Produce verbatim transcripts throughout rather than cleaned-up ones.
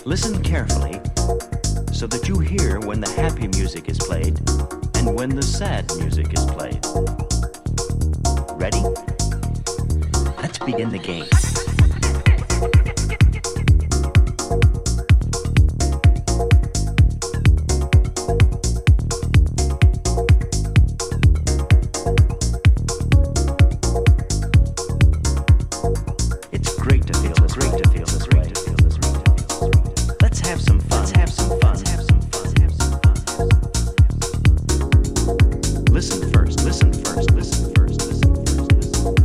Listen carefully so that you hear when the happy music is played and when the sad music is played. Ready? Let's begin the game. It's great to feel this, great to feel this, great to feel this, great to feel this. Let's have some fun. Let's have some fun. Let's have some fun. Let's have some fun. Listen first. Listen first. Listen first. Listen first. Listen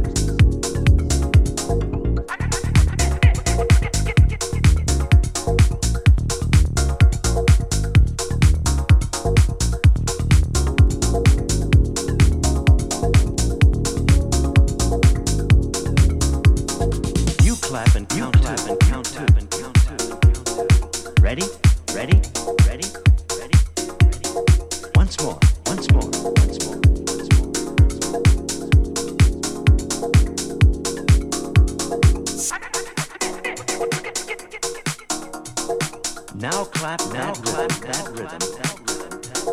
You clap and count, clap and count, tap and count, tap and count, tap. Ready? Ready? Ready? Ready? Ready? Once more. Once more. Once more. Once more. Now clap, now clap that rhythm.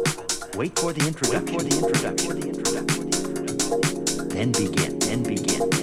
Wait for the introduction. For the introduction. Then begin. Then begin.